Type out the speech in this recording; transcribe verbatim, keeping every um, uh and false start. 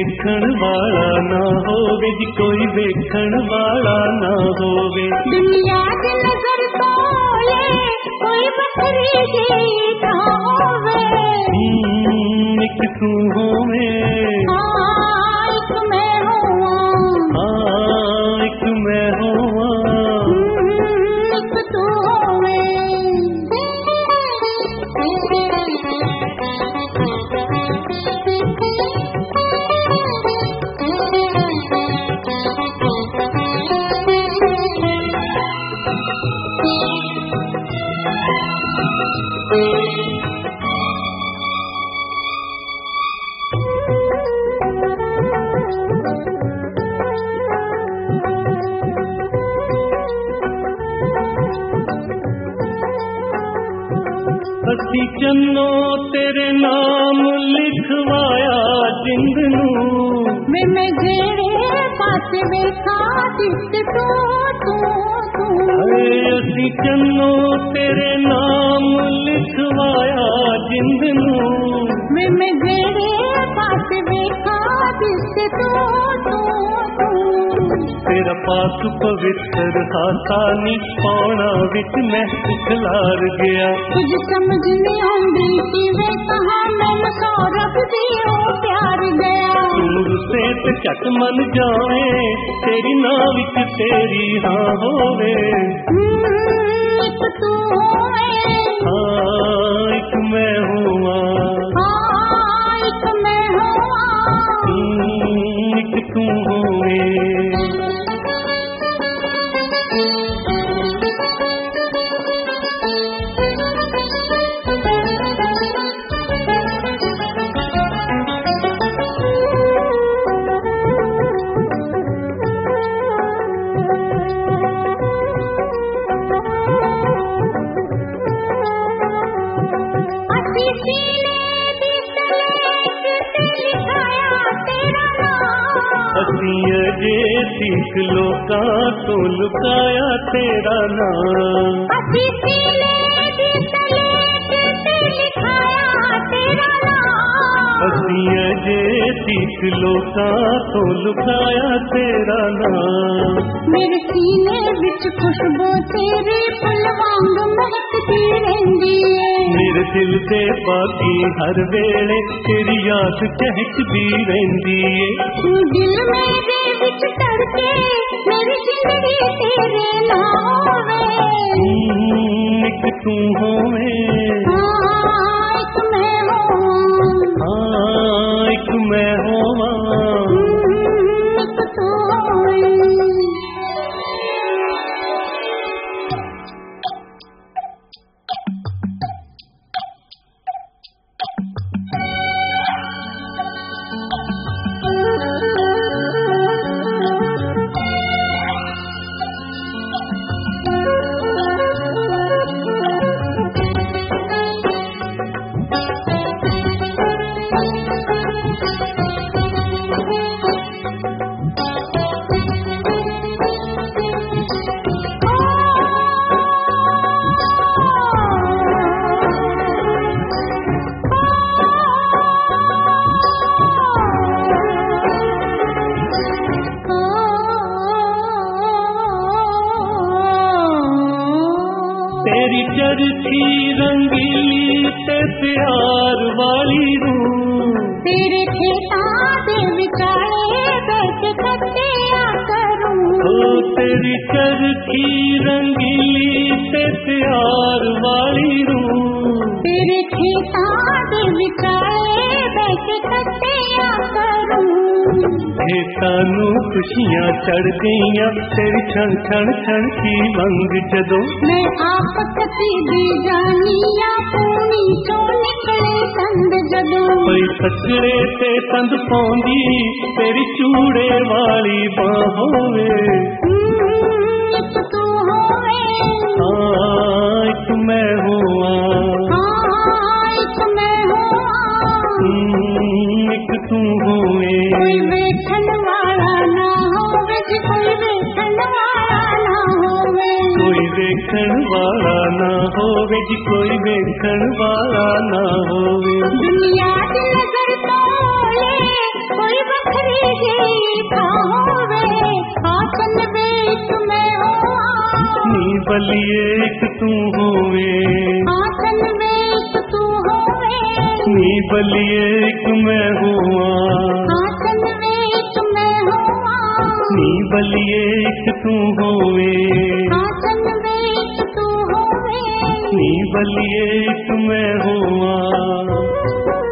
वेखण वाला ना होवे जी, कोई वेखण वाला ना होवे। दुनिया दी नजर तोले कोई बखरी जी ना होवे। एक तू होवे, हाँ एक मैं होवां, हाँ एक मैं होवां, एक तू होवे। हसी चन्नो तेरे नाम लिखवाया जिंद नूं, वे मैं जेड़े पास वेखा जिस तू तू तू। अरे हसी चन्नो तेरे नाम लिखवाया जिंद नूं, वे मैं जेड़े पास वेखा जिस तू तू तू। तेरा पाक पवित्र हाथा नी पाना विच मैं खिलार गया। कुछ समझ नहीं आंदी कि वे कहाँ मैं सौरभ दी ओ प्यार गया। तू से ते झट मन जावे, तेरी नां विच तेरी हाँ होवे। एक तू होवे, हाँ एक मैं होवां, हाँ एक मैं होवां, एक तू होवे। हसीं जे सीख लोकां तो लुकाया तेरा नाम, हसी सीने दी तले लिखाया तेरा नाम। हसीं जे सीख लोकां तो लुकाया तेरा नाम। मेरे सीने विच खुशबू तेरे फुल वांग महकदी रहिंदी है। मेरे दिल दे बाकी हर वेले तेरी याद चहकदी रहिंदी है। तू दिल मेरे विच धड़के मेरी जिंदगी तेरे नाम है। एक तू होवे, हाँ एक मैं होवां, हाँ एक मैं होवां, एक तू होवे। तेरी चरखी रंगीली ते प्यार वाली रूह, तेरे खेतां दे विचाले बैठ कटिया करूं। ओ तेरी चरखी रंगीली ते प्यार वाली रूह, तेरे खेतां दे विचाले बैठ कटिया करूं। खेतां नूं खुशियां चढ़ गईयां तेरी छण छण छण की मंग जदों। मैं आप कसी दी जानिया पूनी चो निकले तंद जदों। कोई सजड़े ते तंद पौंदी तेरी चूड़े वाली बाहों वे। एक तू होवे, हाँ एक मैं होवां, हाँ एक मैं होवां, एक तू होवे। कोई वेखण वाला ना होवे जी, कोई वेखण वाला ना होवे। कोई वेखण वाला ना होवे जी, कोई वेखण वाला ना होवे। दुनिया दी नजर तोले कोई बखरी ही खावे आसन बेच में हुआ नी बलिए एक तू होवे आसन बेच तू होवे नी बलिए एक मैं हुआ आसन बेच में हुआ नी बलिए एक तू होवे आसन बेच तू होवे नी बलिए एक मैं हुआ